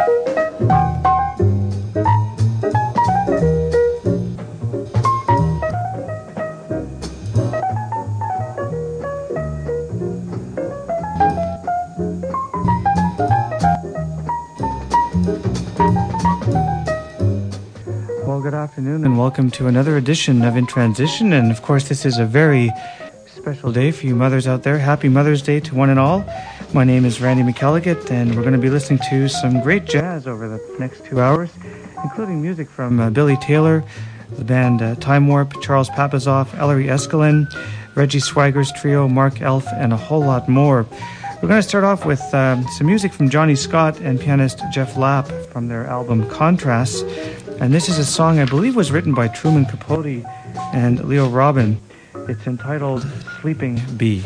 Good afternoon and welcome to another edition of In Transition. And of course, this is a very special day for you mothers out there. Happy Mother's Day to one and all. My name is Randy McElligott, and we're going to be listening to some great jazz over the next 2 hours, including music from Billy Taylor, the band Time Warp, Charles Papazoff, Ellery Eskelin, Reggie Swagger's trio, Mark Elf, and a whole lot more. We're going to start off with some music from Johnny Scott and pianist Jeff Lapp from their album Contrasts. And this is a song I believe was written by Truman Capote and Leo Robin. It's entitled Sleeping Bee.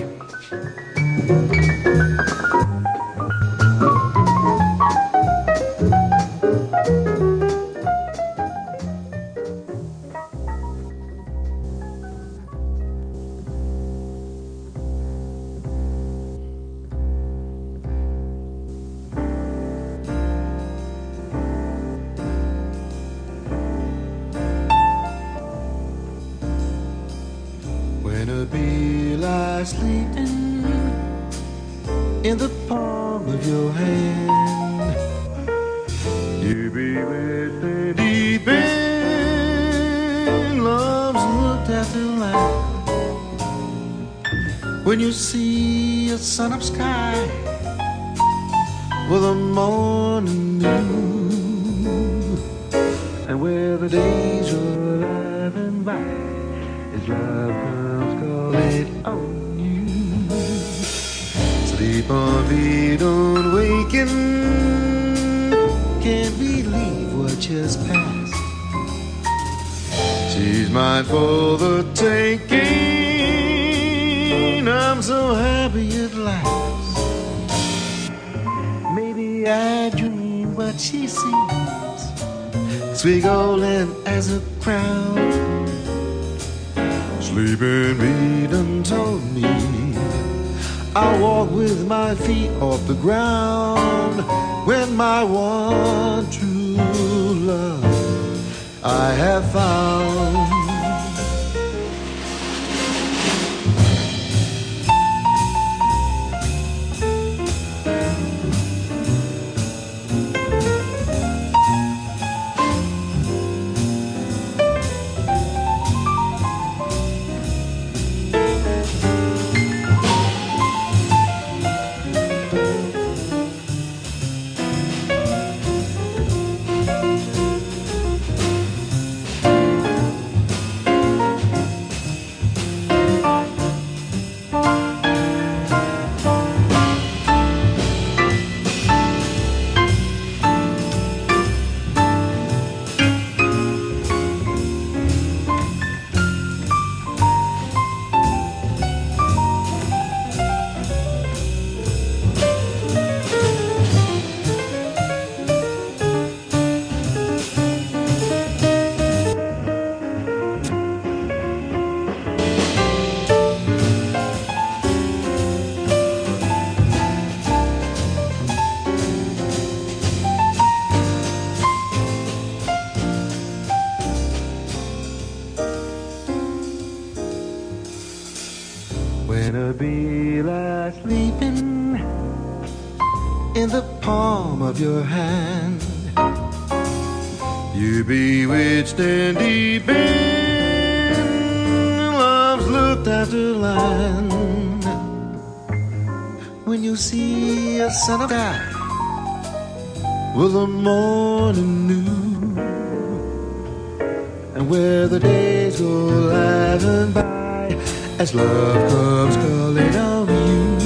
Sleeping in the palm of your hand, you be with the deep in love's looked after land. When you see a sun up sky with a morning dew, and where the days are laughing by as love comes calling on. Sleep on, be don't waken. Can't believe what just passed. She's mine for the taking. I'm so happy at last. Maybe I dream what she seems, sweet golden as a crown. Sleeping Bee done told me I walk with my feet off the ground when my one true love I have found. When a bee lies sleeping in the palm of your hand, you bewitched and deep in love's looked after land. When you see a sun of sky with the morning new, and where the days go laughing by as love comes calling on you.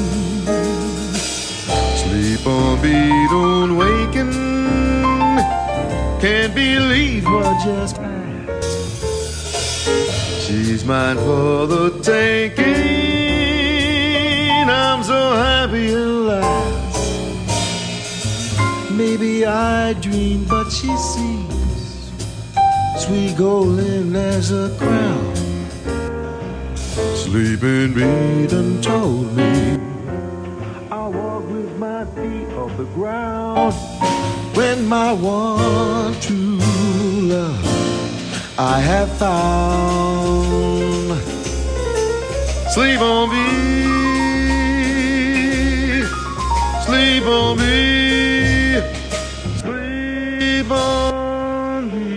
Sleep on, bee don't waken. Can't believe what just passed. She's mine for the taking. I'm so happy at last. Maybe I dream, but she sees sweet golden as a crown. Sleeping Bee done told me I'll walk with my feet off the ground when my one true love I have found. Sleep on me, sleep on me, sleep on me.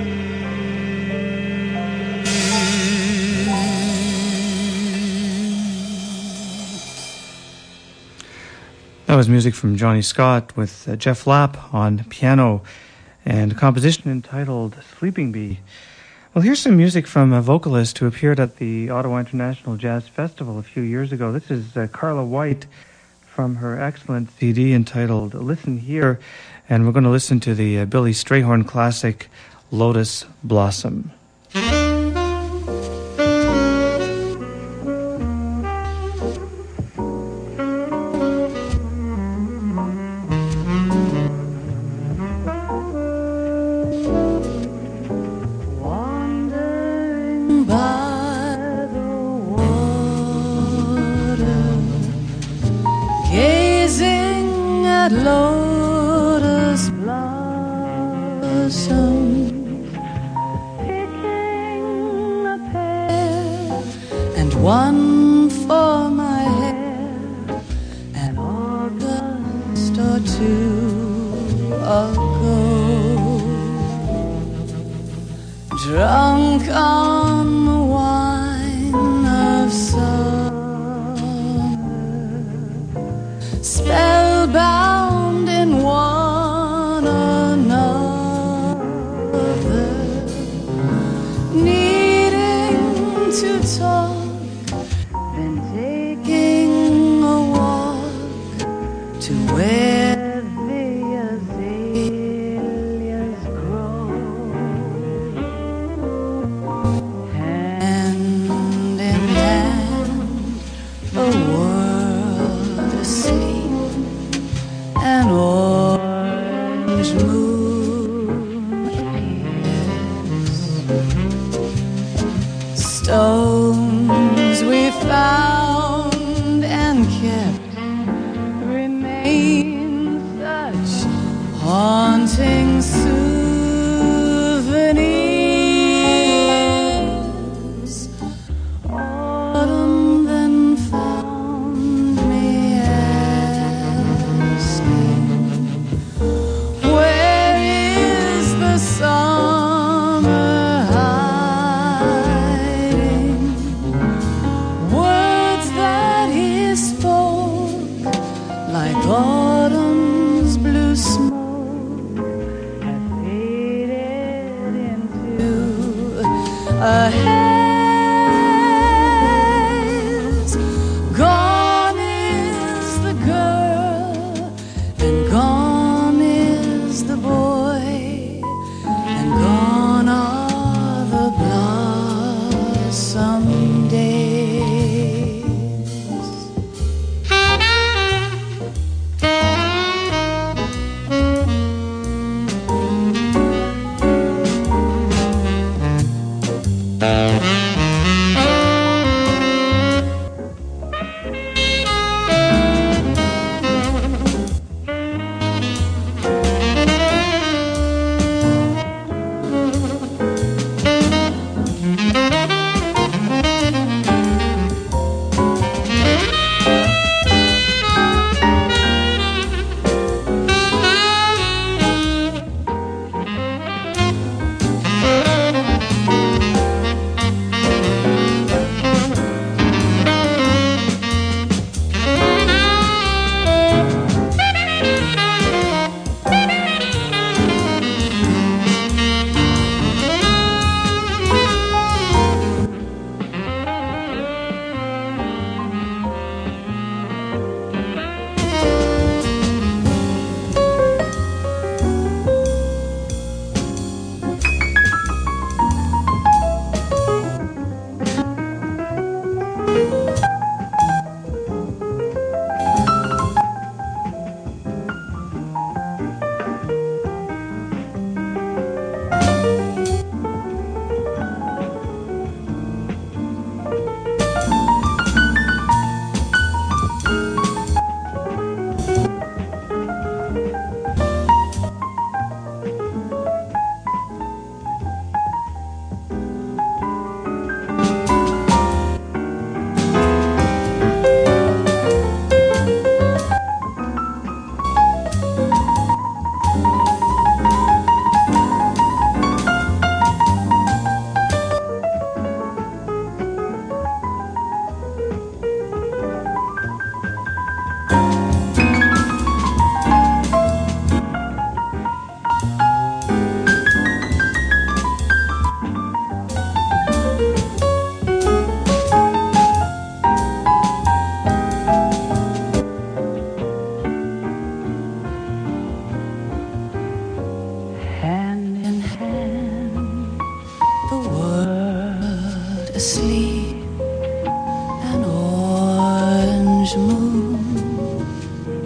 That was music from Johnny Scott with Jeff Lapp on piano and a composition entitled Sleeping Bee. Well, here's some music from a vocalist who appeared at the Ottawa International Jazz Festival a few years ago. This is Carla White from her excellent CD entitled Listen Here, and we're going to listen to the Billy Strayhorn classic Lotus Blossom. Lotus blossom, picking a pear and one for my hair, an August or two ago, drunk on the wine of summer, spellbound in one another, needing to talk, then taking a walk to where the azaleas grow, hand in hand, a world asleep, an orange moon appears. Stones we found and kept remain such haunting souvenirs. Autumn then found me asking, where is the summer hiding? Words that he spoke like autumn's blue smoke have faded into a haze. Gone is the girl, and gone is the boy, and gone are the blossom days.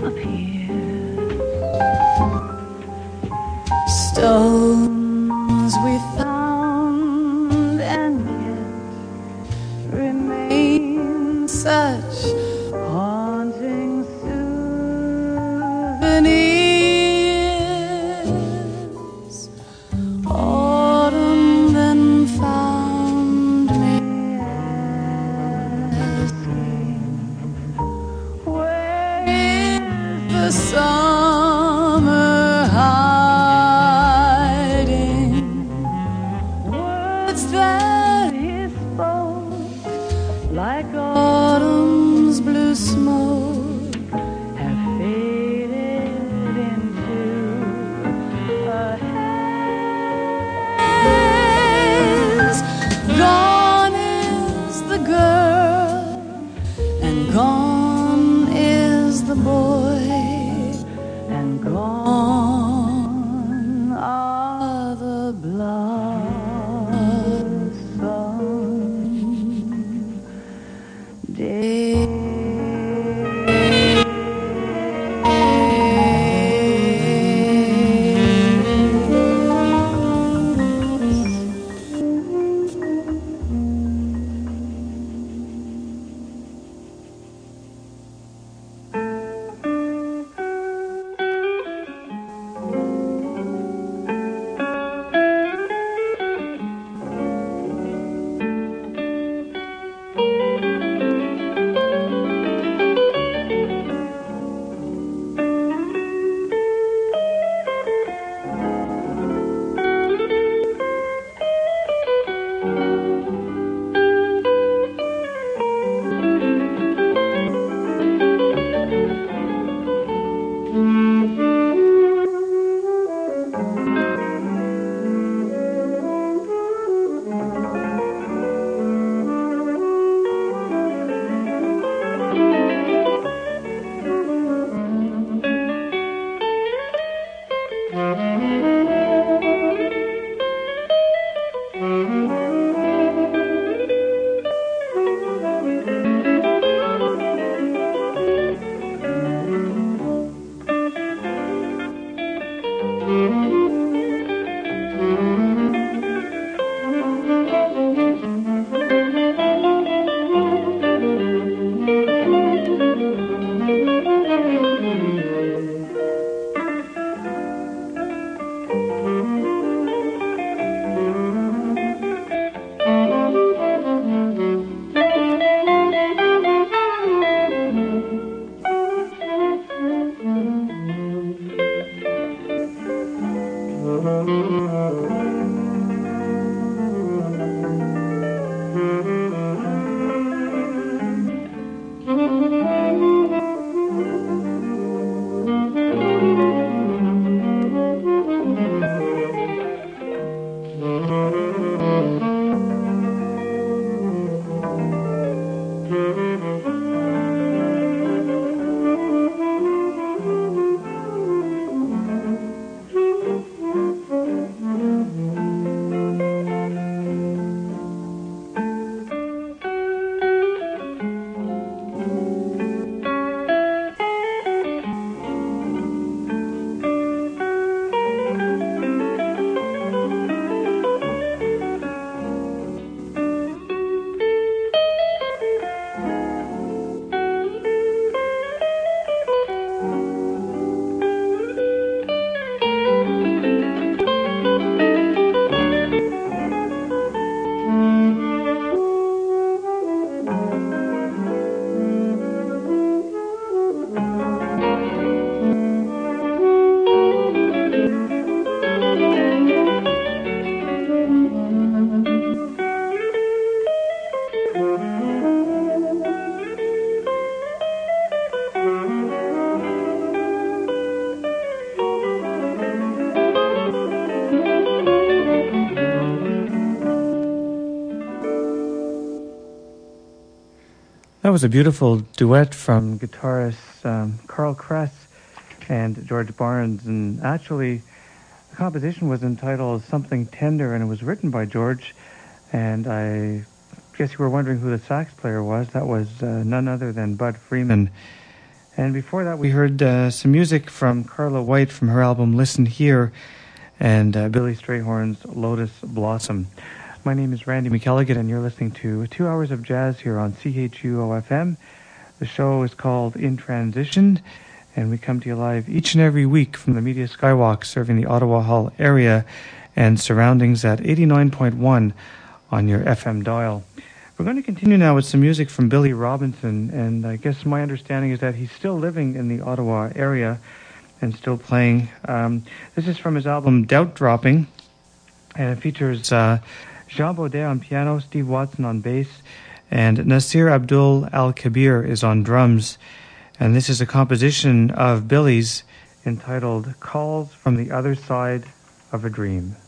Stones we found and yet remain such haunting souvenirs. Autumn then found me asking, where is the summer hiding? Words that he spoke like autumn's blue smoke have faded into a haze. Gone is the girl and gone is the boy, and gone are the blossom days. That was a beautiful duet from guitarists Carl Kress and George Barnes, and actually the composition was entitled Something Tender, and it was written by George, and I guess you were wondering who the sax player was. That was none other than Bud Freeman. And before that, we heard some music from Carla White from her album Listen Here, and Billy Strayhorn's Lotus Blossom. My name is Randy McElligott, and you're listening to 2 hours of jazz here on CHUO-FM. The show is called In Transition, and we come to you live each and every week from the Media Skywalk, serving the Ottawa Hall area and surroundings at 89.1 on your FM dial. We're going to continue now with some music from Billy Robinson, and I guess my understanding is that he's still living in the Ottawa area and still playing. This is from his album Doubt Dropping, and it features Jean Baudet on piano, Steve Watson on bass, and Nasir Abdul Al-Kabir is on drums. And this is a composition of Billy's entitled Calls from the Other Side of a Dream.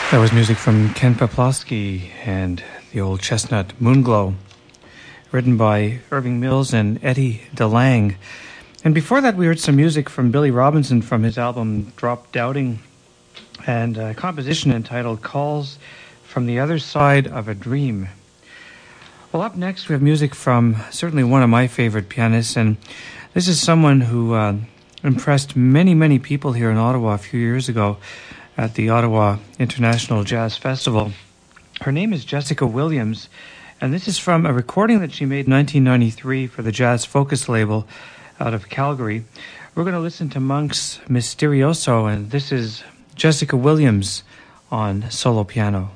That was music from Ken Peplowski and the old chestnut Moonglow, written by Irving Mills and Eddie DeLange. And before that, we heard some music from Billy Robinson from his album Drop Doubting, and a composition entitled Calls from the Other Side of a Dream. Well, up next, we have music from certainly one of my favorite pianists, and this is someone who impressed many, many people here in Ottawa a few years ago at the Ottawa International Jazz Festival. Her name is Jessica Williams, and this is from a recording that she made in 1993 for the Jazz Focus label out of Calgary. We're going to listen to Monk's Mysterioso, and this is Jessica Williams on solo piano.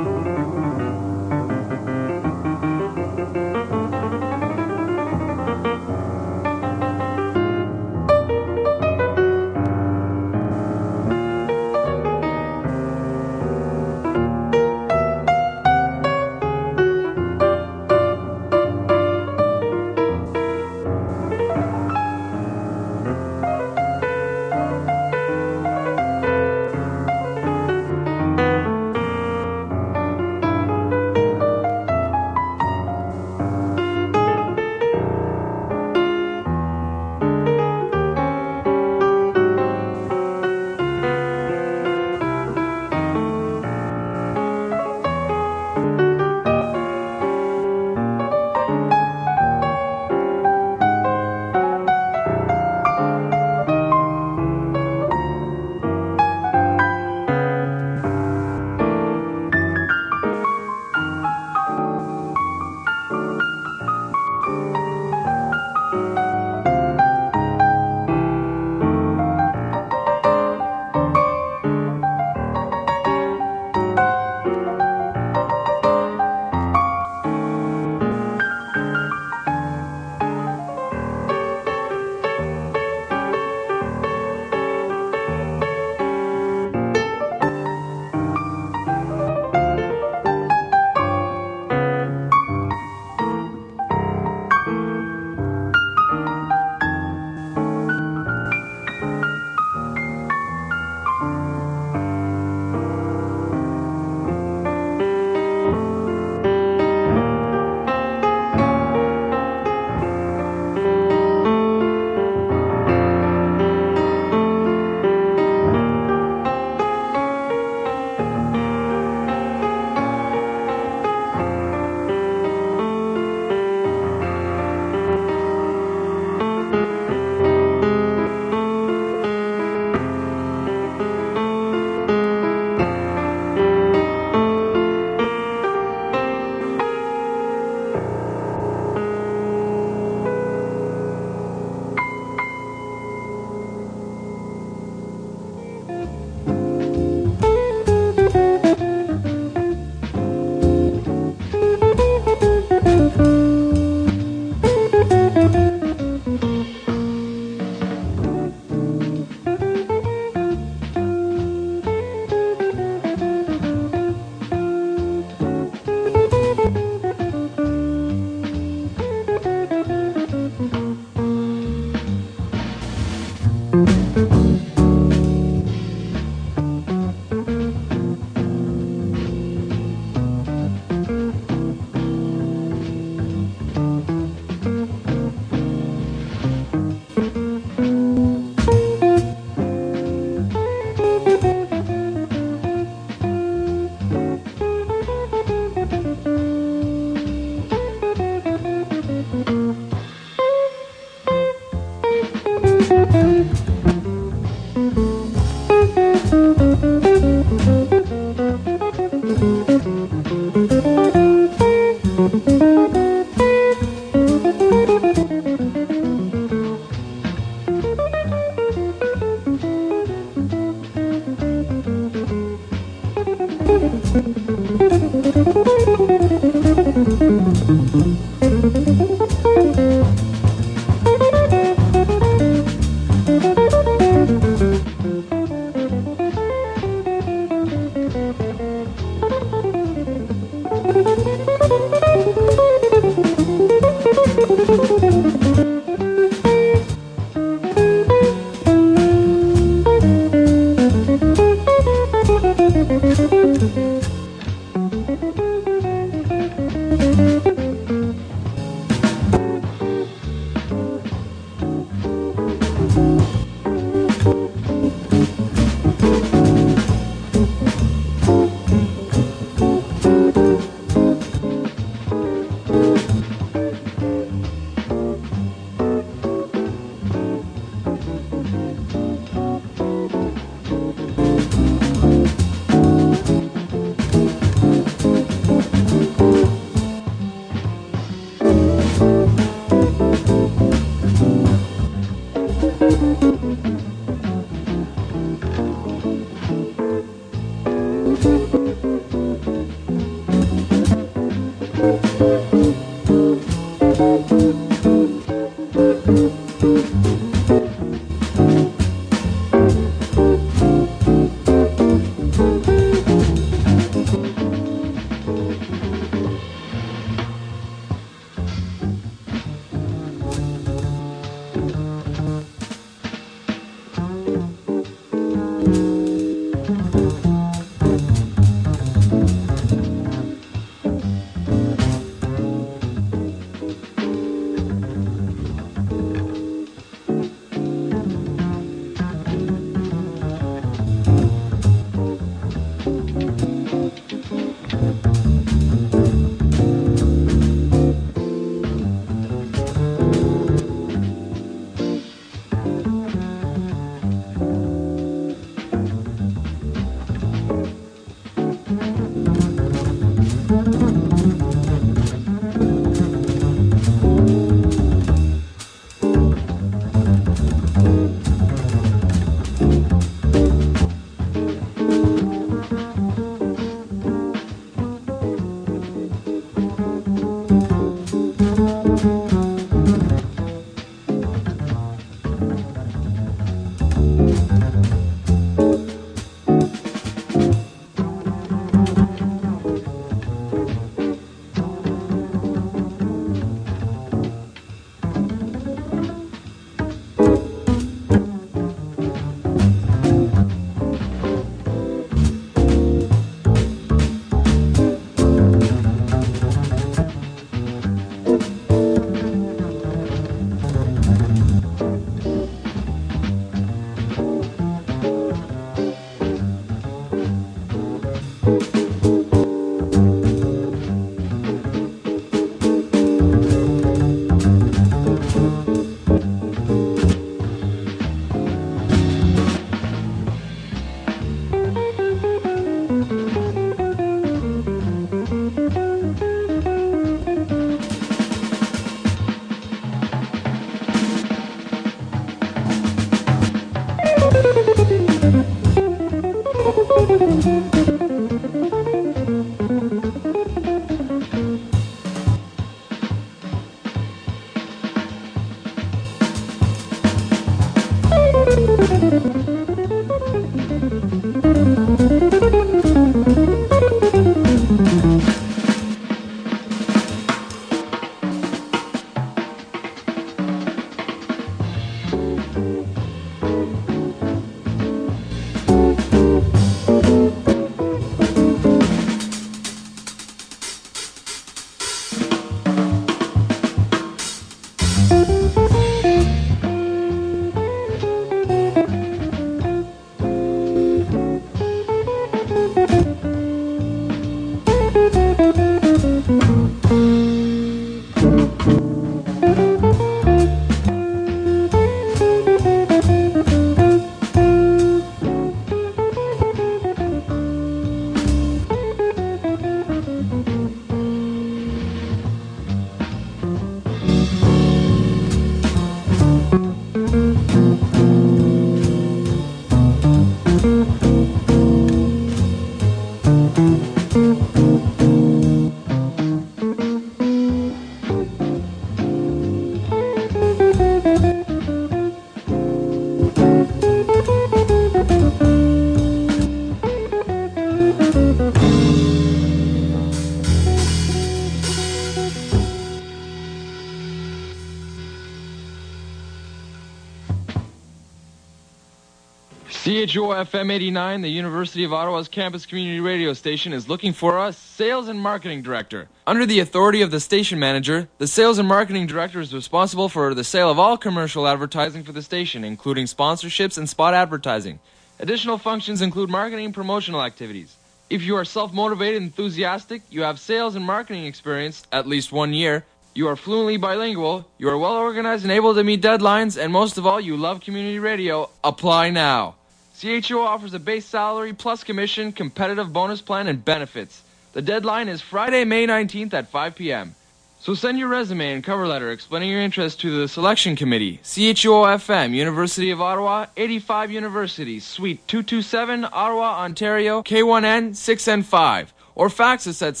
CHUO-FM 89, the University of Ottawa's campus community radio station, is looking for a sales and marketing director. Under the authority of the station manager, the sales and marketing director is responsible for the sale of all commercial advertising for the station, including sponsorships and spot advertising. Additional functions include marketing and promotional activities. If you are self-motivated and enthusiastic, you have sales and marketing experience, at least 1 year, you are fluently bilingual, you are well organized and able to meet deadlines, and most of all, you love community radio, apply now. CHUO offers a base salary plus commission, competitive bonus plan, and benefits. The deadline is Friday, May 19th at 5 p.m. So send your resume and cover letter explaining your interest to the selection committee. CHUO-FM, University of Ottawa, 85 University, Suite 227, Ottawa, Ontario, K1N 6N5. Or fax us at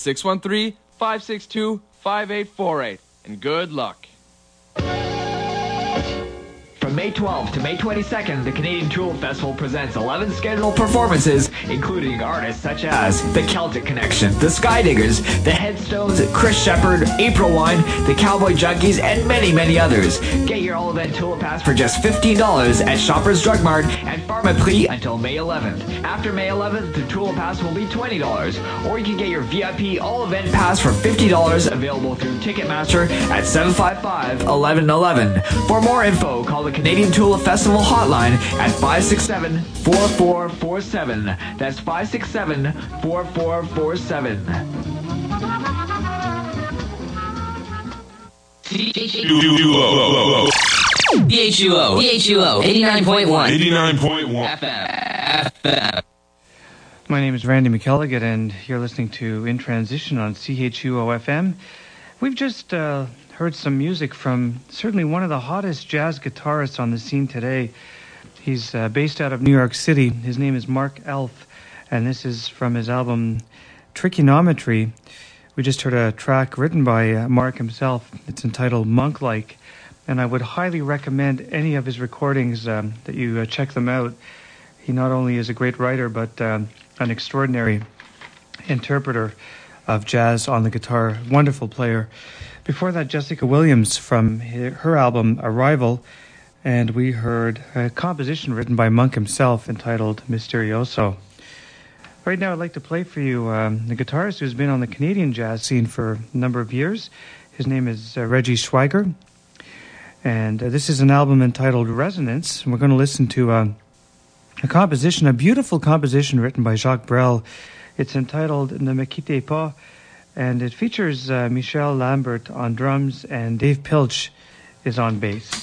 613-562-5848. And good luck. From May 12th to May 22nd, the Canadian Tulip Festival presents 11 scheduled performances, including artists such as The Celtic Connection, The Skydiggers, The Headstones, Chris Shepherd, April Wine, The Cowboy Junkies, and many, many others. Get your all-event Tulip Pass for just $15 at Shoppers Drug Mart and Pharmaprix until May 11th. After May 11th, the Tulip Pass will be $20, or you can get your VIP all-event pass for $50, available through Ticketmaster at 755-1111. For more info, call the Canadian Tulip Festival hotline at 567-4447. That's 567-4447. CHUO 89.1 FM. My name is Randy McElligott, and you're listening to In Transition on CHUO-FM. We've just heard some music from certainly one of the hottest jazz guitarists on the scene today. He's based out of New York City. His name is Mark Elf, and this is from his album Trigonometry. We just heard a track written by Mark himself. It's entitled Monk-like, and I would highly recommend any of his recordings that you check them out. He not only is a great writer, but an extraordinary interpreter of jazz on the guitar. Wonderful player. Before that, Jessica Williams from her album Arrival, and we heard a composition written by Monk himself entitled Misterioso. Right now I'd like to play for you the guitarist who's been on the Canadian jazz scene for a number of years. His name is Reggie Schweiger, and this is an album entitled Resonance. And we're going to listen to a composition, a beautiful composition written by Jacques Brel. It's entitled Ne me quittez pas, and it features Michel Lambert on drums, and Dave Pilch is on bass.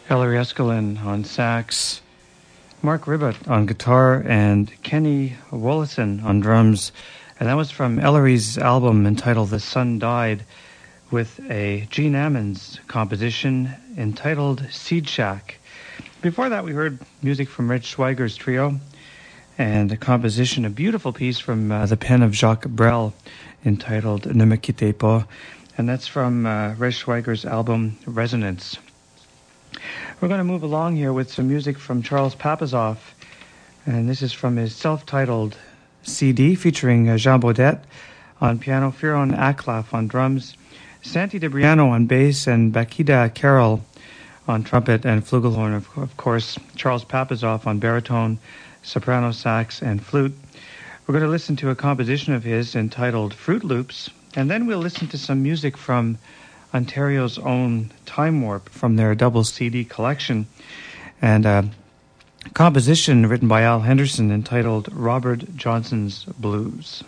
Ellery Eskelin on sax, Mark Ribot on guitar, and Kenny Wollison on drums. And that was from Ellery's album entitled The Sun Died, with a Gene Ammons composition entitled Seed Shack. Before that, we heard music from Red Schweiger's trio and a composition, a beautiful piece from the pen of Jacques Brel entitled Ne me quittez pas, and that's from Red Schweiger's album Resonance. We're going to move along here with some music from Charles Papazoff, and this is from his self-titled CD featuring Jean Baudet on piano, Firon Aklaf on drums, Santi DeBriano on bass, and Bakida Carroll on trumpet and flugelhorn, of course, Charles Papazoff on baritone, soprano sax, and flute. We're going to listen to a composition of his entitled Fruit Loops, and then we'll listen to some music from Ontario's own Time Warp from their double CD collection, and a composition written by Al Henderson entitled Robert Johnson's Blues.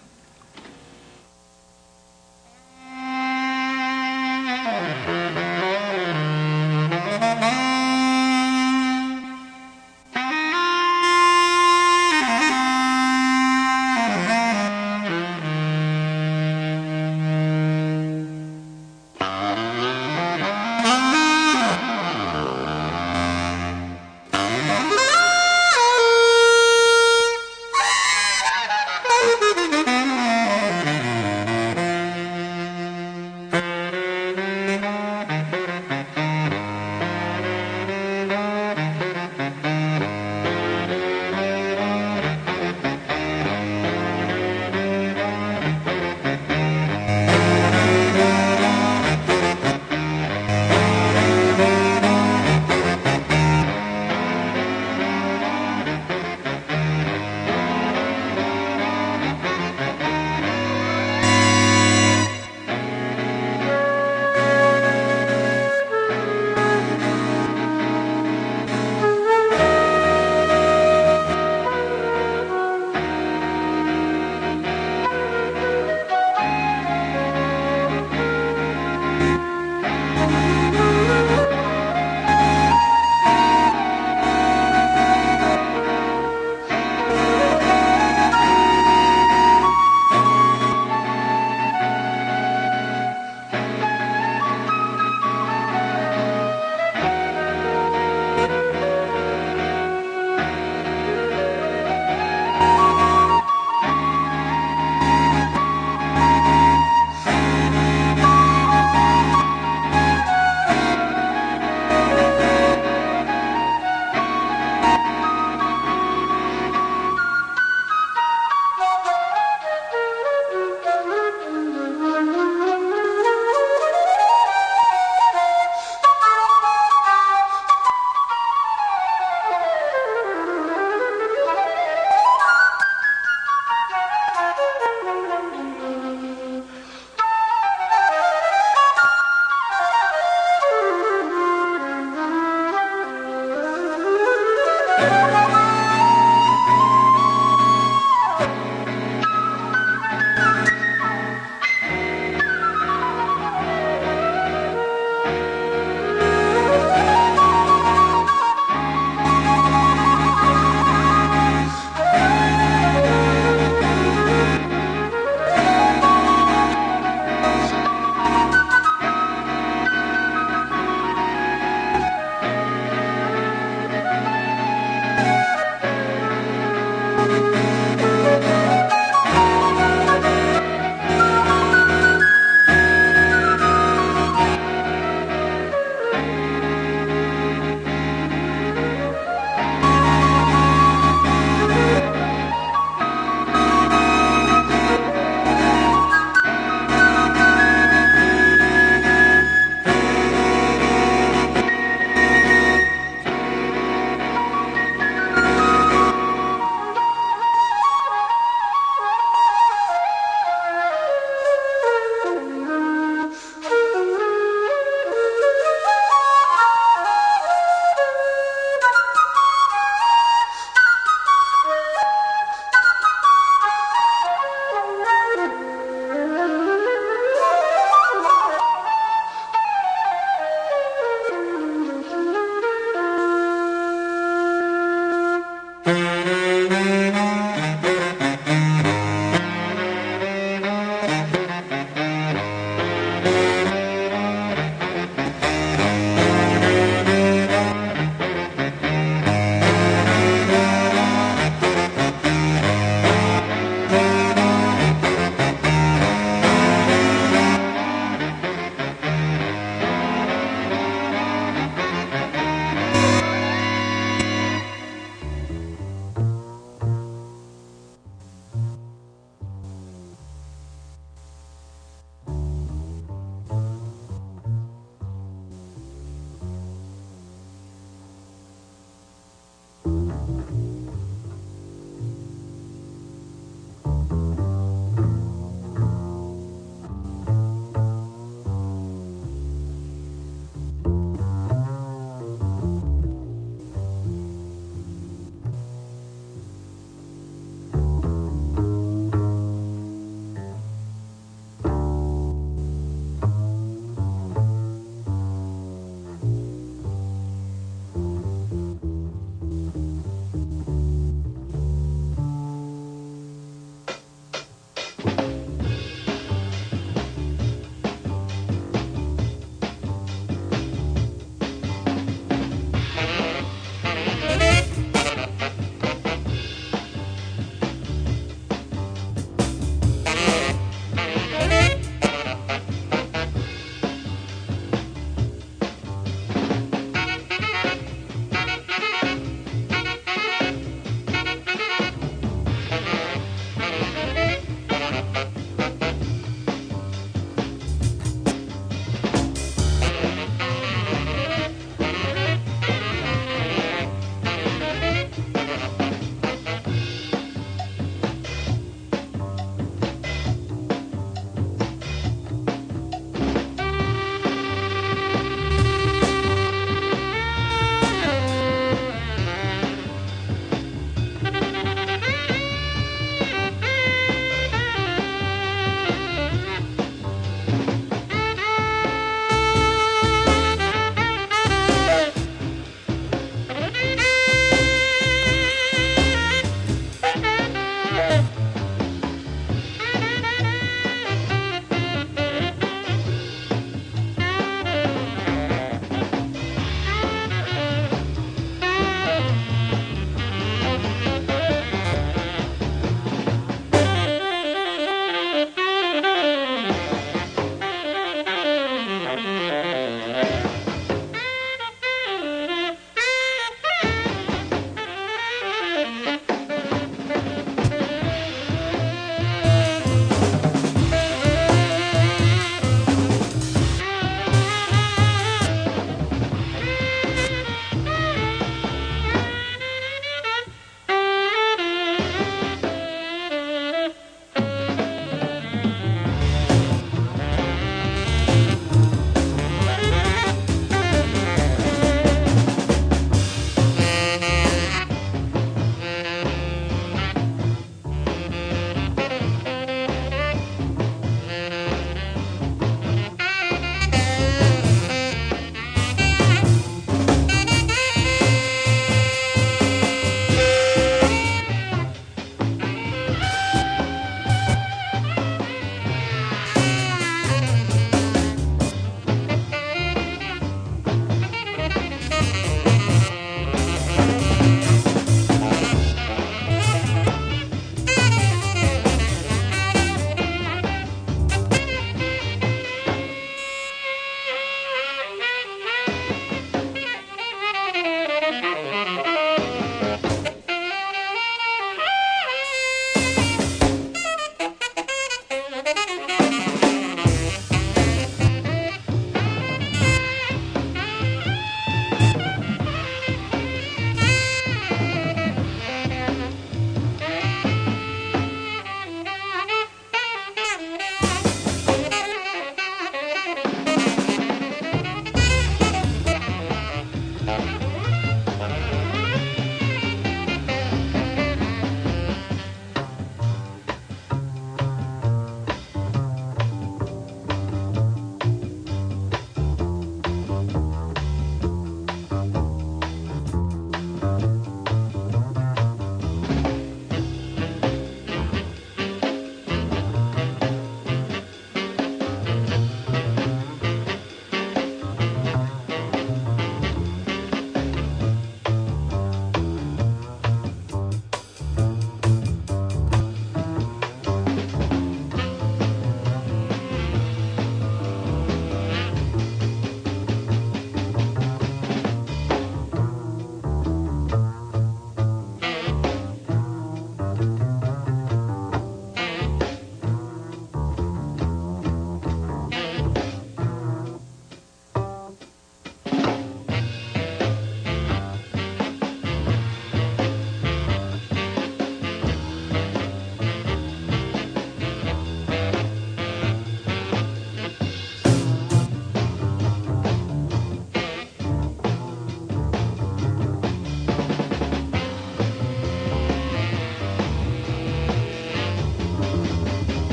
Thank you.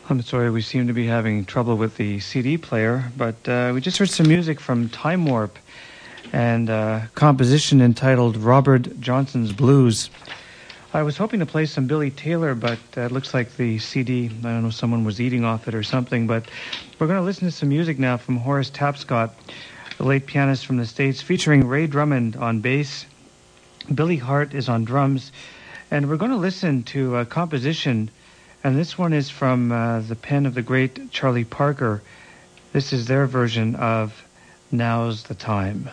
I'm sorry, we seem to be having trouble with the CD player, but we just heard some music from Time Warp and a composition entitled Robert Johnson's Blues. I was hoping to play some Billy Taylor, but it looks like the CD, I don't know, someone was eating off it or something, but we're going to listen to some music now from Horace Tapscott, the late pianist from the States, featuring Ray Drummond on bass. Billy Hart is on drums, and we're going to listen to a composition, and this one is from the pen of the great Charlie Parker. This is their version of Now's the Time.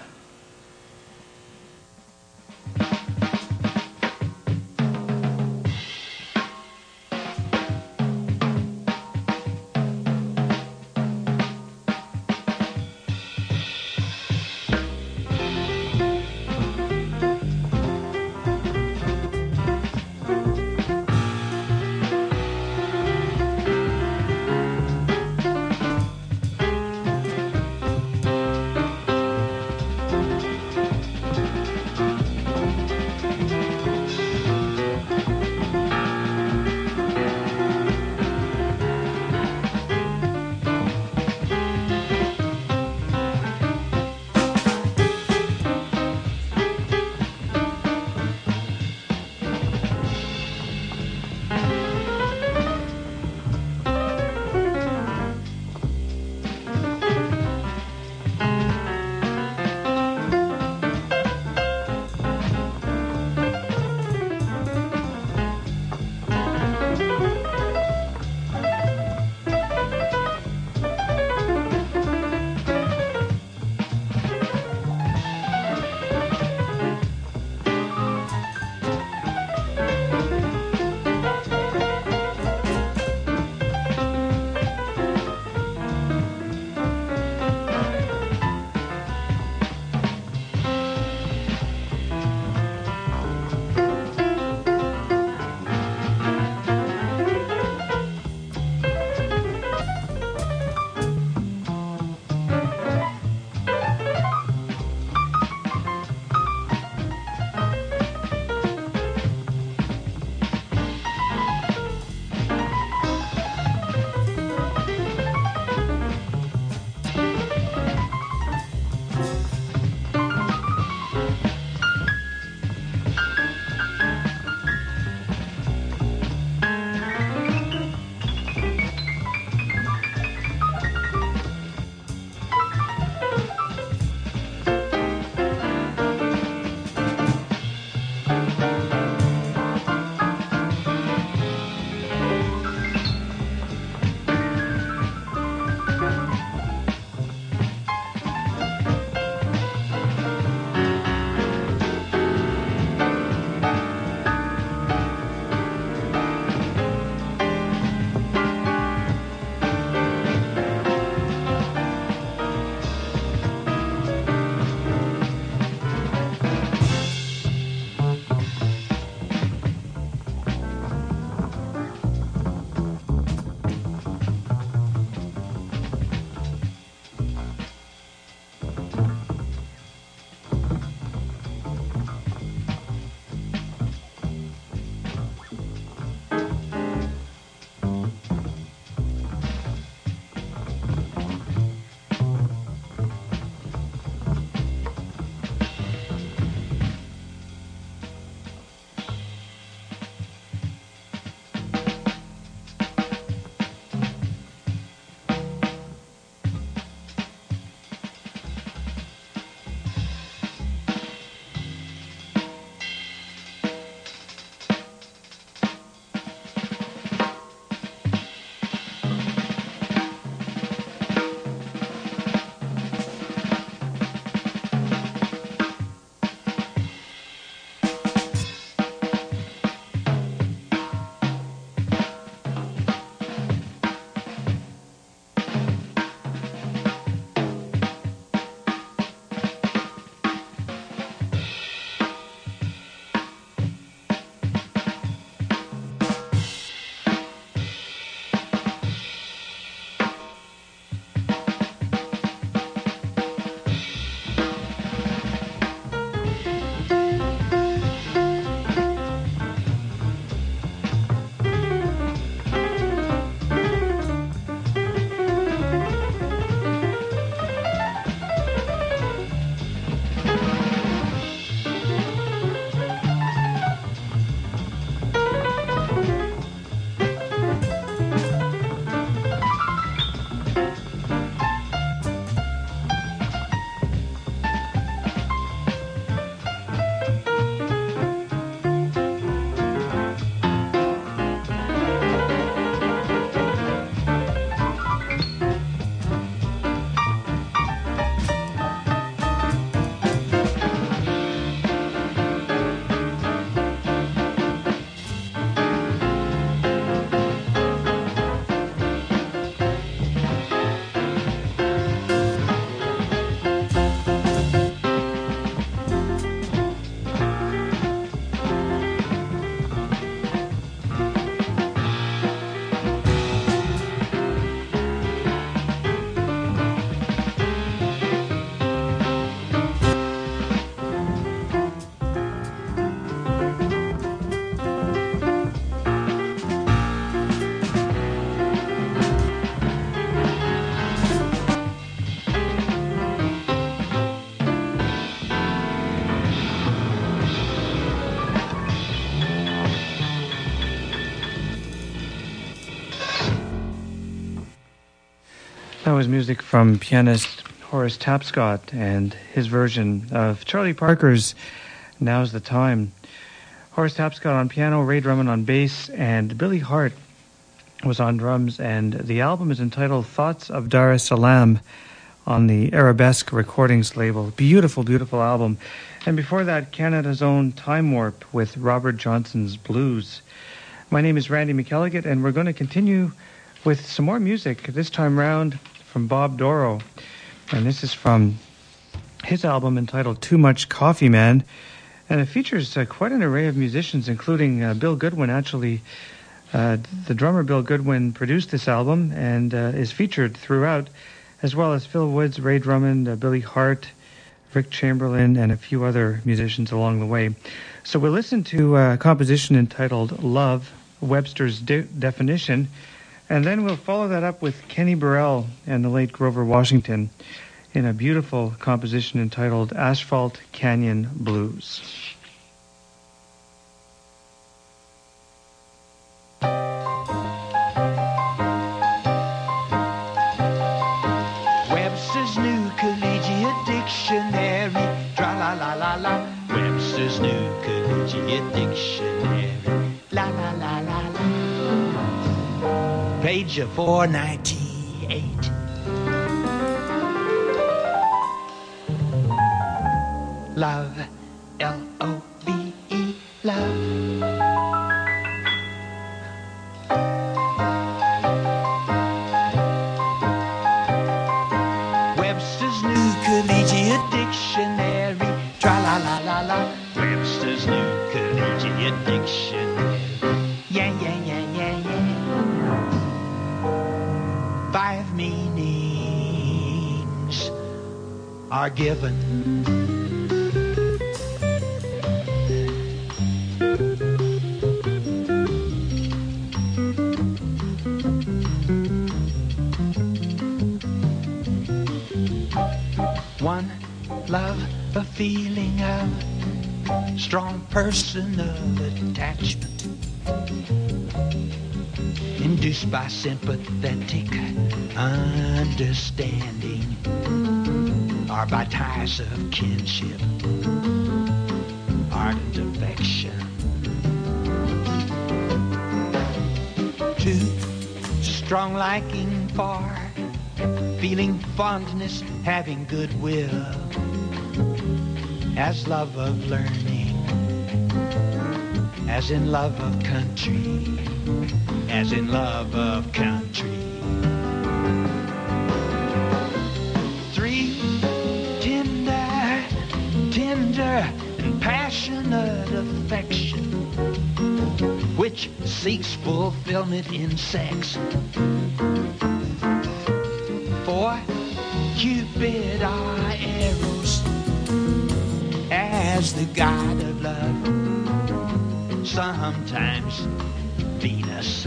That was music from pianist Horace Tapscott and his version of Charlie Parker's Now's the Time. Horace Tapscott on piano, Ray Drummond on bass, and Billy Hart was on drums, and the album is entitled Thoughts of Dar es Salaam on the Arabesque Recordings label. Beautiful, beautiful album. And before that, Canada's own Time Warp with Robert Johnson's Blues. My name is Randy McElligott, and we're going to continue with some more music, this time round from Bob Dorough. And this is from his album entitled Too Much Coffee Man. And it features quite an array of musicians, including Bill Goodwin. Actually, the drummer Bill Goodwin produced this album and is featured throughout, as well as Phil Woods, Ray Drummond, Billy Hart, Rick Chamberlain, and a few other musicians along the way. So we'll listen to a composition entitled Love, Webster's Definition, and then we'll follow that up with Kenny Burrell and the late Grover Washington in a beautiful composition entitled Asphalt Canyon Blues. Webster's New Collegiate Dictionary, tra-la-la-la-la. Webster's New Collegiate Dictionary, la-la-la-la-la. Page 498. Love, L-O-V-E, love. Webster's New Collegiate Dictionary, tra-la-la-la-la. Webster's New Collegiate Dictionary, yeah, yeah, yeah, yeah, yeah. 5 meanings are given. One, love, a feeling of strong personal attachment, induced by sympathetic understanding, or by ties of kinship, ardent affection. 2, strong liking for, feeling fondness, having goodwill, as love of learning, as in love of country, as in love of country. 3, tender and passionate affection, which seeks fulfillment in sex. 4, Cupid our Eros as the god of love, sometimes Venus.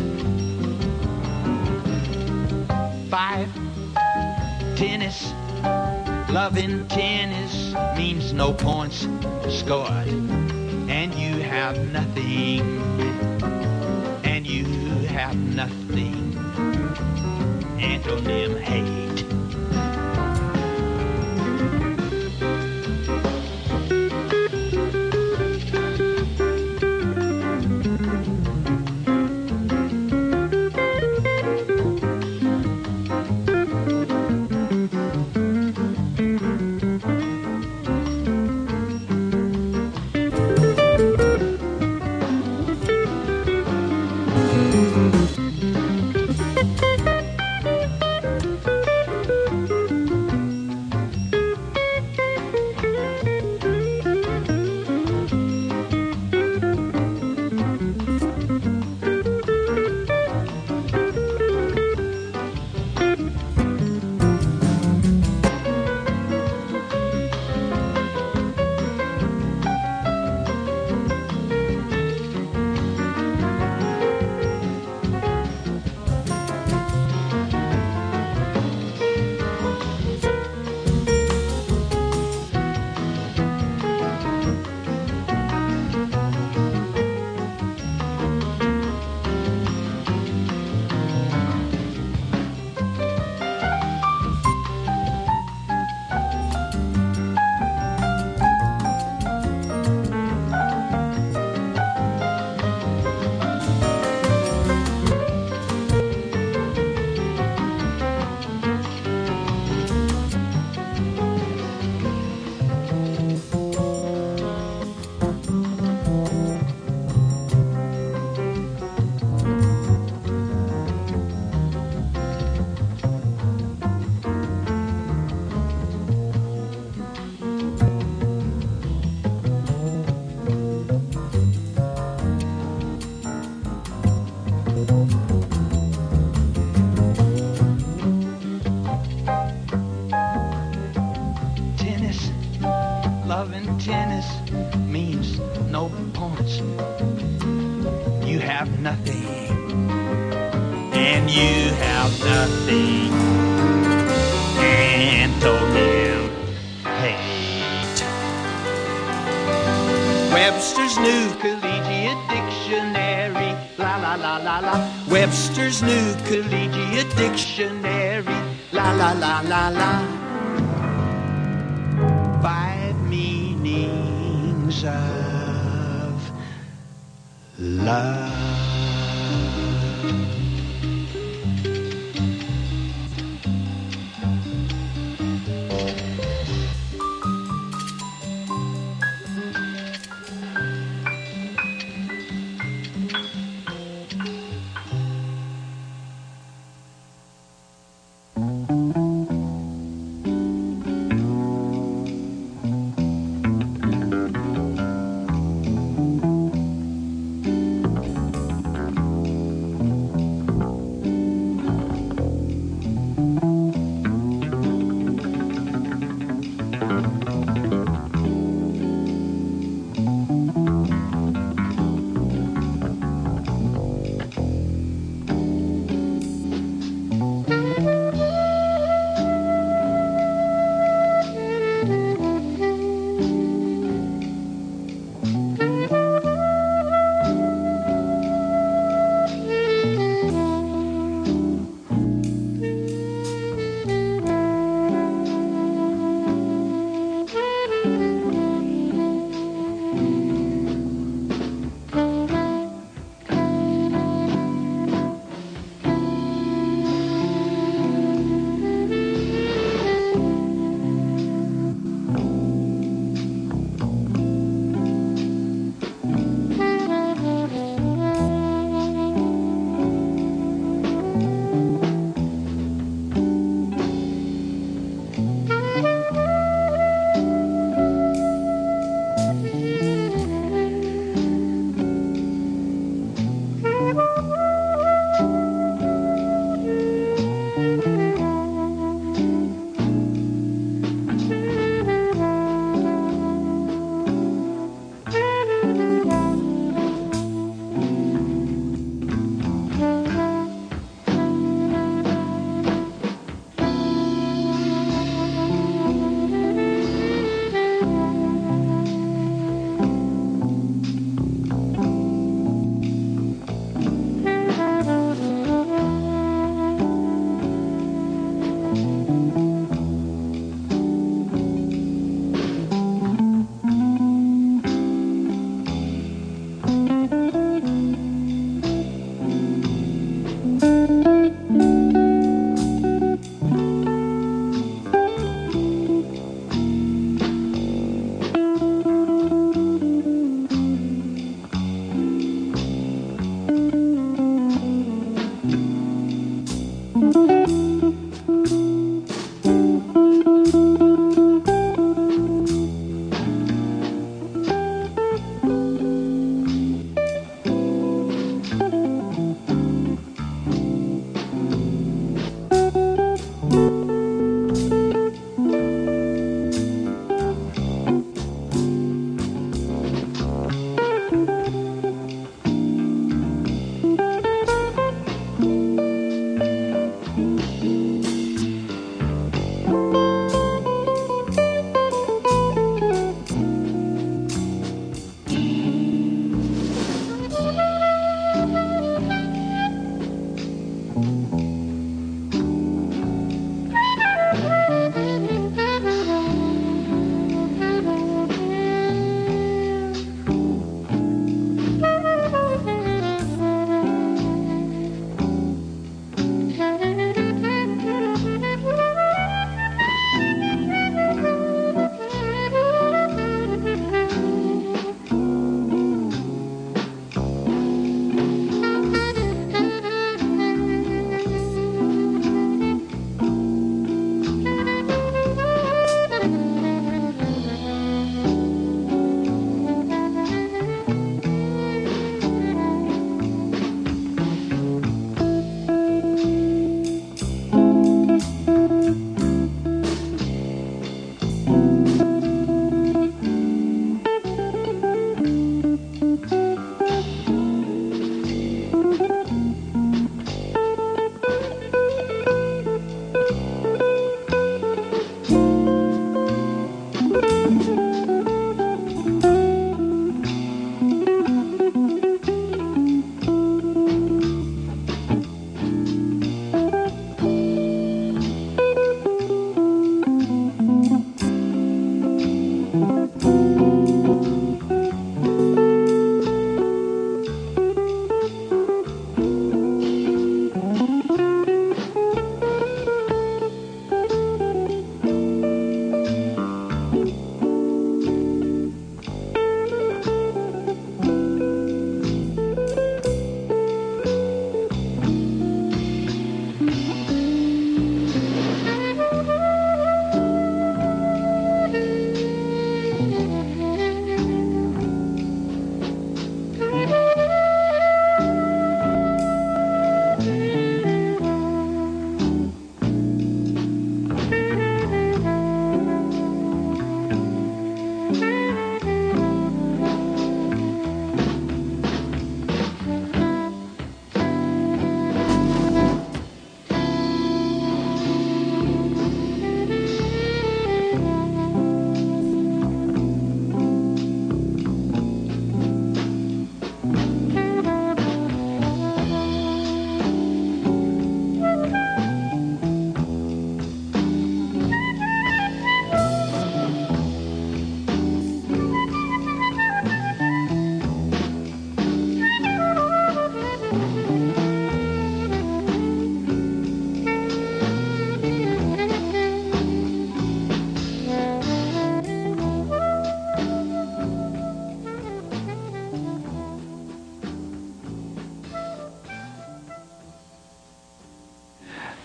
5, tennis, love in tennis means no points scored, and you have nothing, and you have nothing. Antonym hate. nothing and told him hate. Webster's New Collegiate Dictionary, la la la la la. Webster's New Collegiate Dictionary, la la la la la. 5 meanings of love.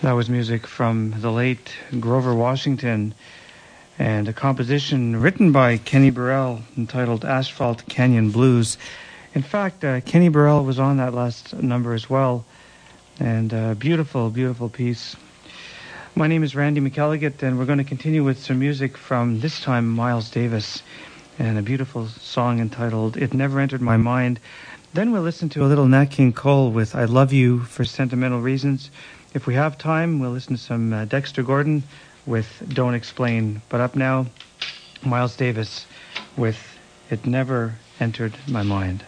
That was music from the late Grover Washington and a composition written by Kenny Burrell entitled Asphalt Canyon Blues. In fact, Kenny Burrell was on that last number as well, and beautiful, beautiful piece. My name is Randy McElligott, and we're going to continue with some music from, this time, Miles Davis, and a beautiful song entitled It Never Entered My Mind. Then we'll listen to a little Nat King Cole with I Love You for Sentimental Reasons. If we have time, we'll listen to some Dexter Gordon with Don't Explain. But up now, Miles Davis with It Never Entered My Mind.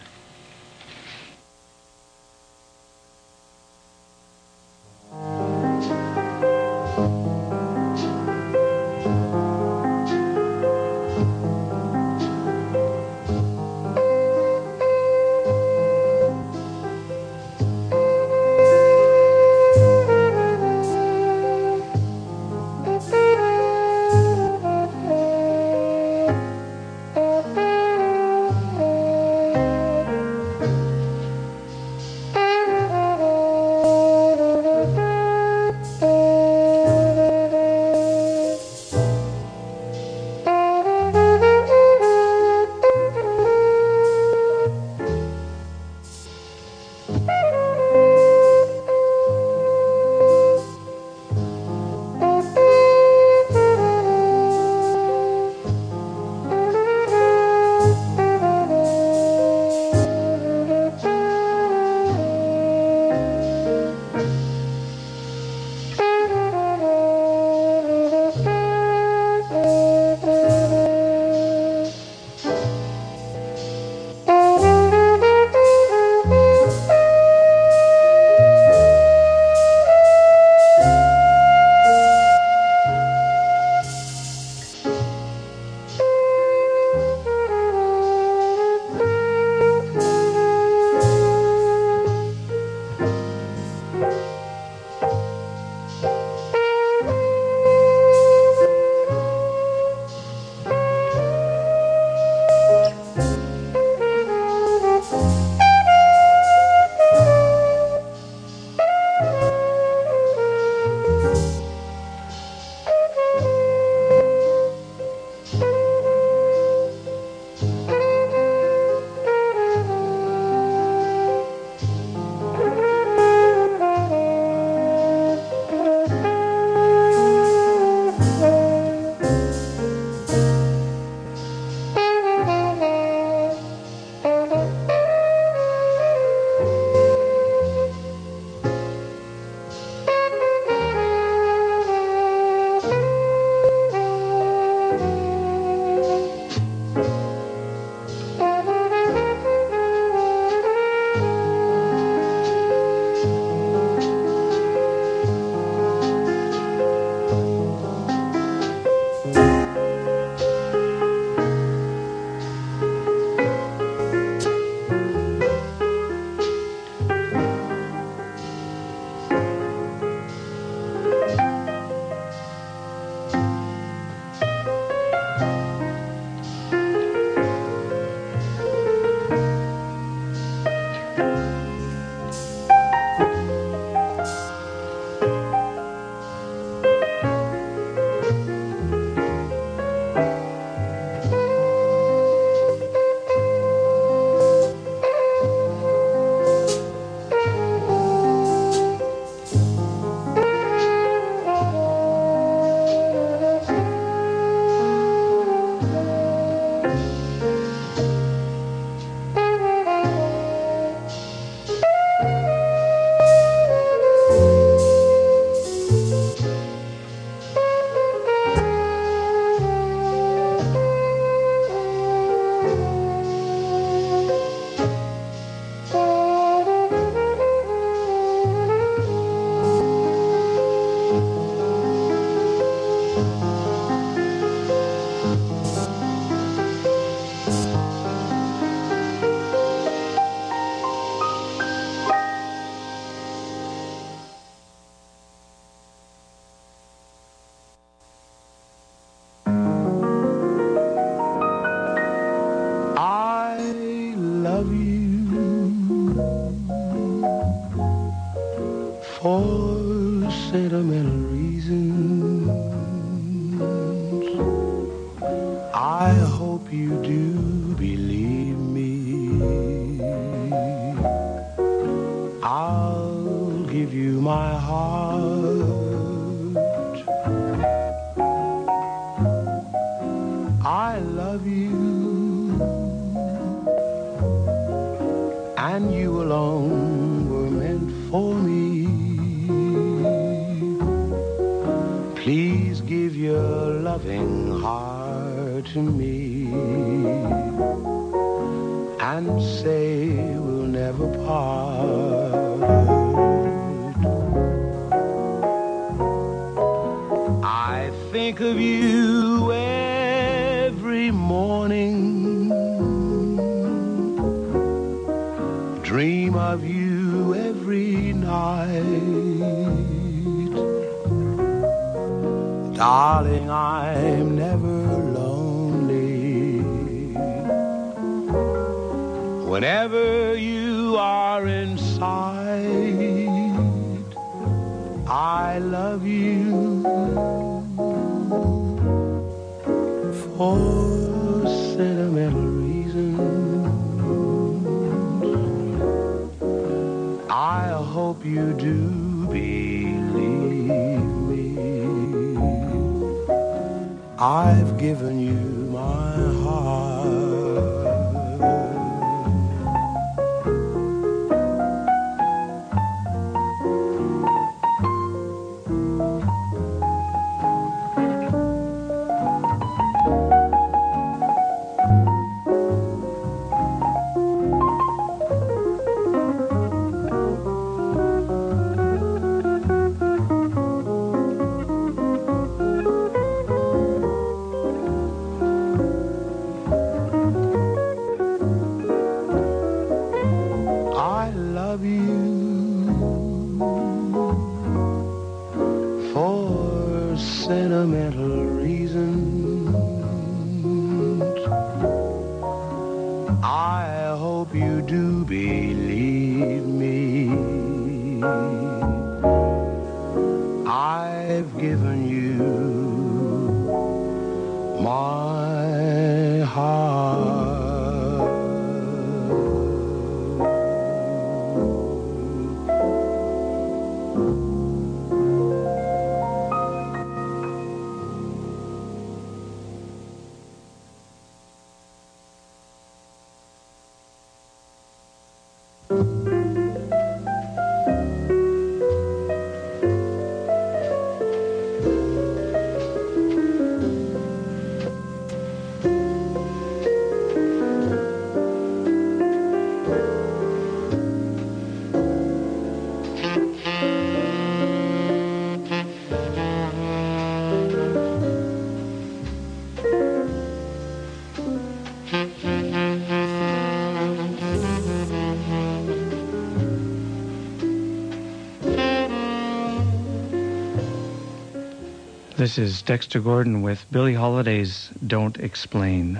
sentimental reasons. I hope you do believe me. I'll give you my heart. I love you, and you alone were meant for me. Please give your loving heart to me and say we'll never part. I think of you every morning, dream of you every night. Darling, I'm never lonely whenever you are in sight. I love you for sentimental reasons. I hope you do believe me. I've given you my heart. I love you for sentimental reasons. I hope you do believe me. I've given you my heart. This is Dexter Gordon with Billie Holiday's Don't Explain.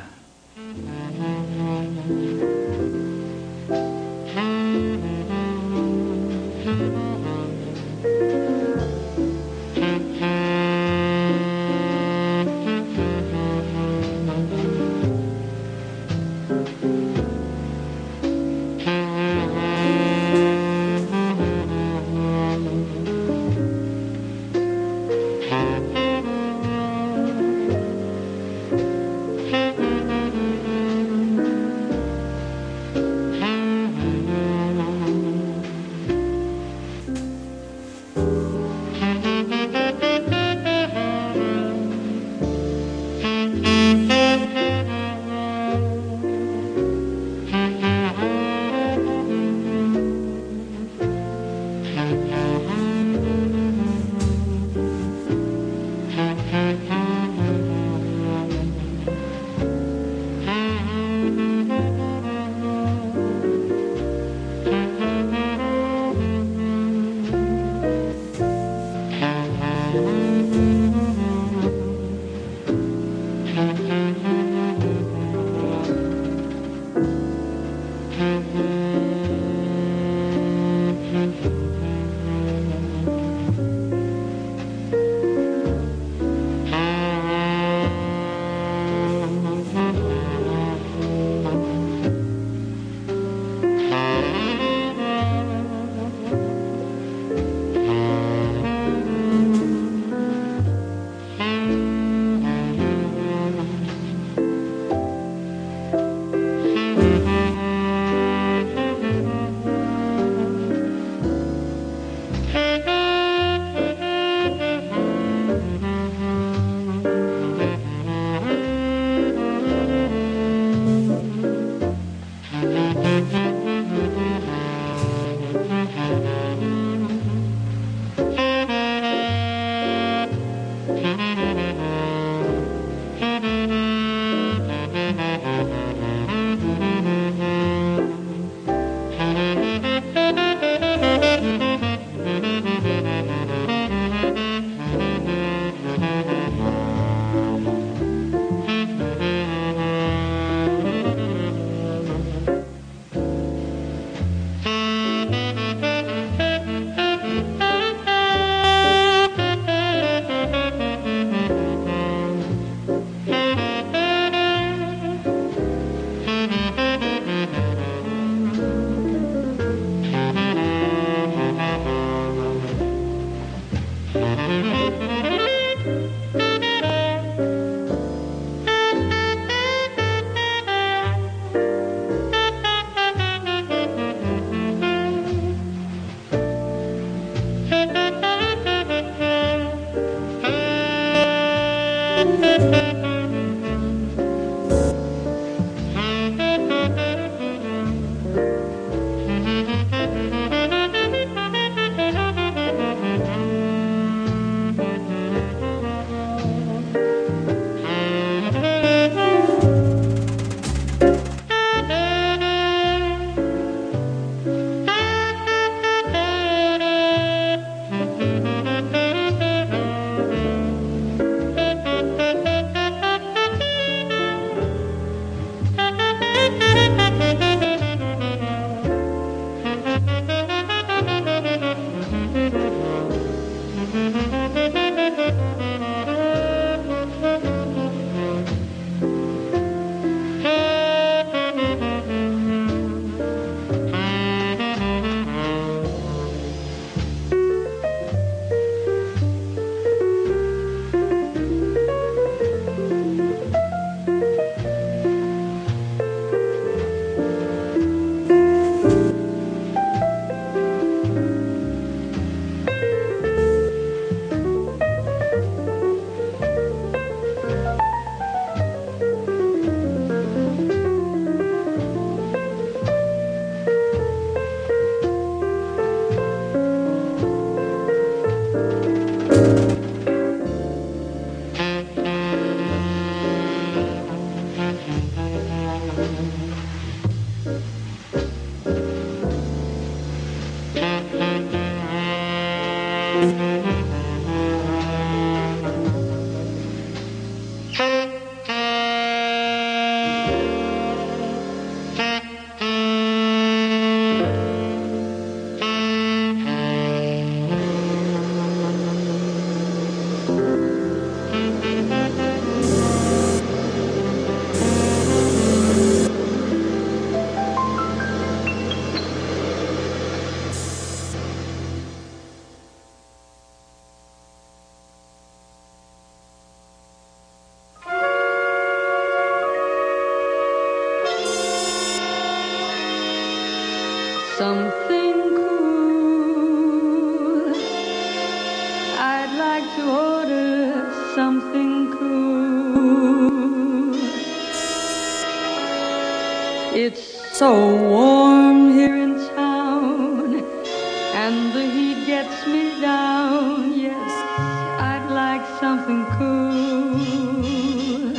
Something cool. I'd like to order something cool. It's so warm here in town, and the heat gets me down. Yes, I'd like something cool.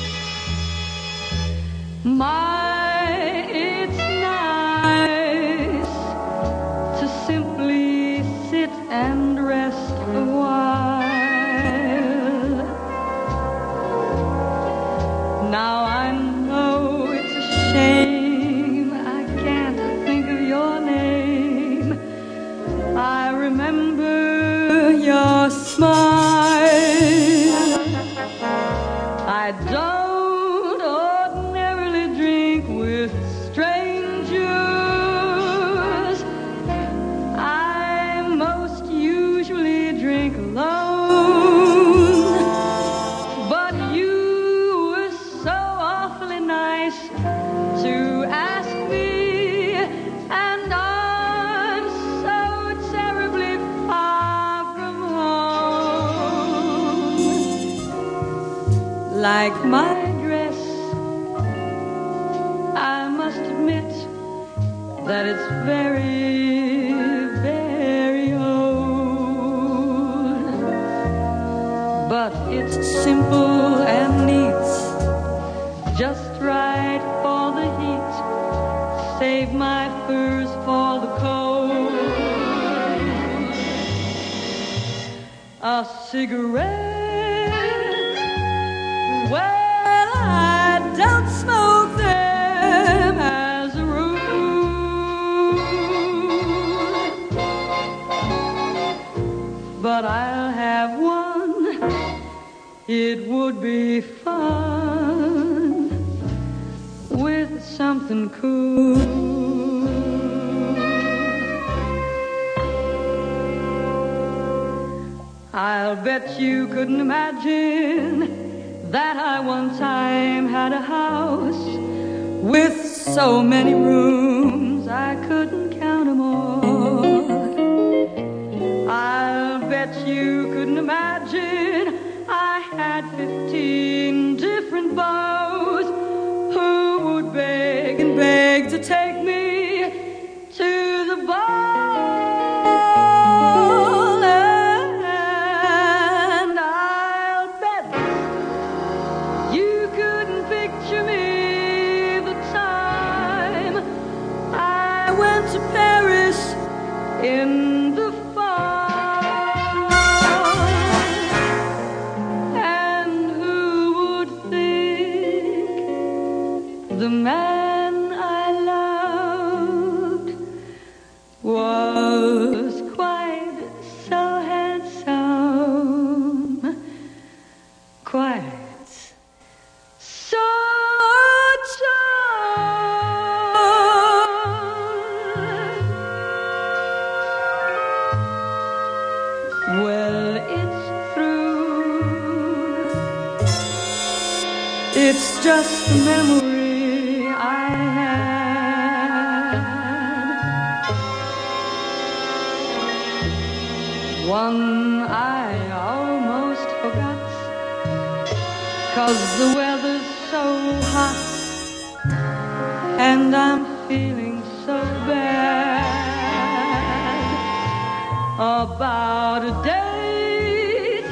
It's nice to simply sit and rest a while. Now I know it's a shame I can't think of your name. I remember your smile. I don't ordinarily drink with strangers. I most usually drink alone. But you were so awfully nice to ask me, and I'm so terribly far from home. Like my dress, I must admit that it's very, very old. But it's simple and neat, just right for the heat. Save my furs for the cold. A cigarette? Well, I don't smoke them as a rule, but I'll have one. It would be fun with something cool. I'll bet you couldn't imagine that I one time had a house with so many rooms I couldn't count 'em all. I'll bet you couldn't imagine I had 15 different beaux who would beg and beg to take me to the ball. And I'll bet you couldn't picture me the time I went to Paris in the fall. And who would think the man I loved was quite so handsome, quite so tall. Well, it's through. It's just a memory I had, one I almost forgot, 'cause the weather's so hot and I'm feeling so bad about a date.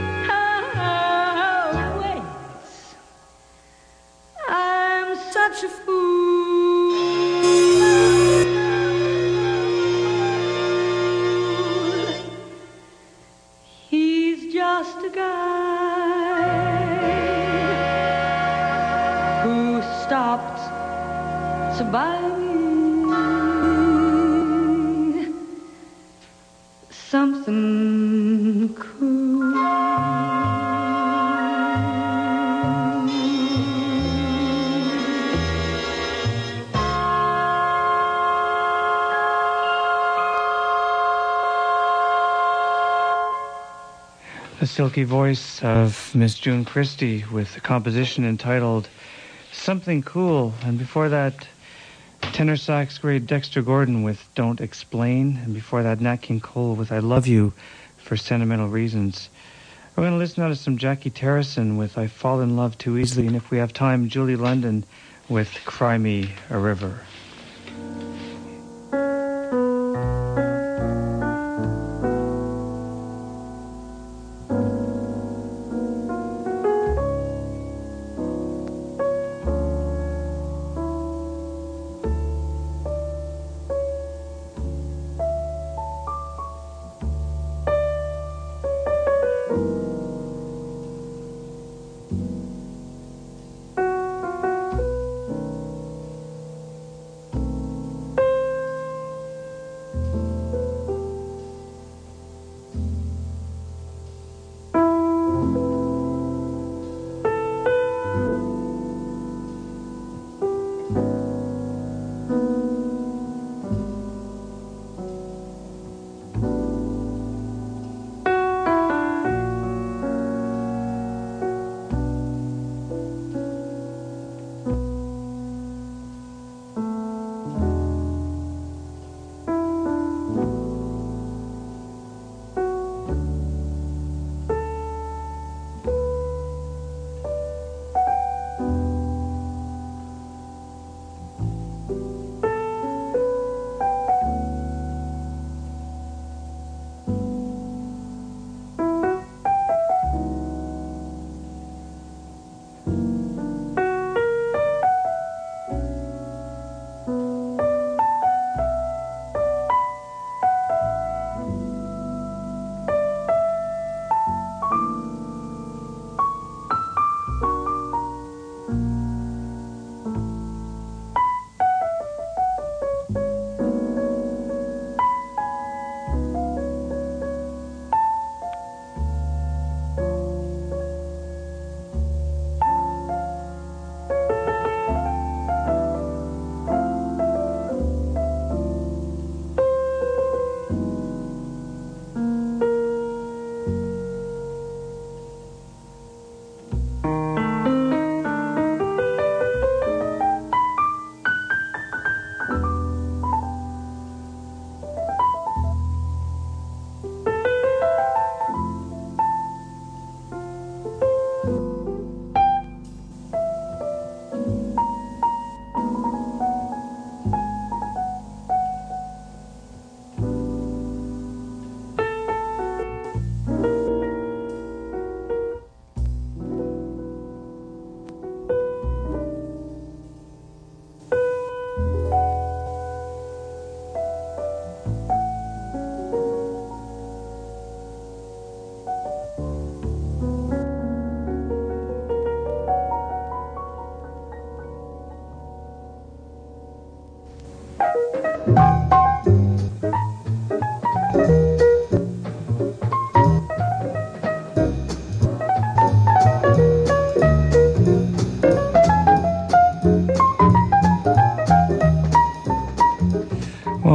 Oh, wait, I'm such a fool. He's just a guy who stopped to buy me something cool. The silky voice of Miss June Christie with a composition entitled Something Cool. And before that, tenor sax great Dexter Gordon with Don't Explain. And before that, Nat King Cole with I Love You for Sentimental Reasons. We're going to listen now to some Jackie Terrison with I Fall in Love Too Easily. And if we have time, Julie London with Cry Me a River.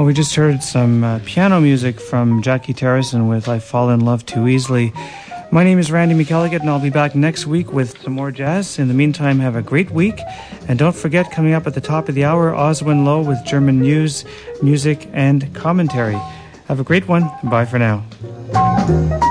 we just heard some piano music from Jackie Terrison with I Fall in Love Too Easily. My name is Randy McElligott, and I'll be back next week with some more jazz. In the meantime, have a great week. And don't forget, coming up at the top of the hour, Oswin Lowe with German news, music, and commentary. Have a great one. Bye for now.